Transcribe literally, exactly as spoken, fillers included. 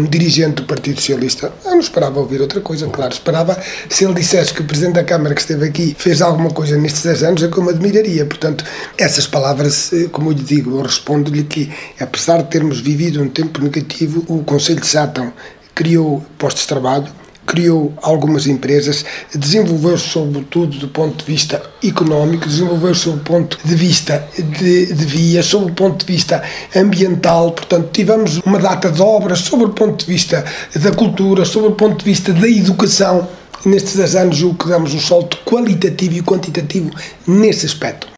dirigente do Partido Socialista. Eu não esperava ouvir outra coisa, claro. Esperava, se ele dissesse que o Presidente da Câmara que esteve aqui fez alguma coisa nestes dez anos, é que eu me admiraria. Portanto, essas palavras, como eu lhe digo, eu respondo-lhe que, apesar de termos vivido um tempo negativo, o Conselho de Sátão criou postos de trabalho, criou algumas empresas, desenvolveu-se sobretudo do ponto de vista económico, desenvolveu-se sob o ponto de vista de, de vias, sob o ponto de vista ambiental. Portanto, tivemos uma data de obras sob o ponto de vista da cultura, sob o ponto de vista da educação. Nestes dez anos, julgo que damos um salto qualitativo e quantitativo nesse aspecto.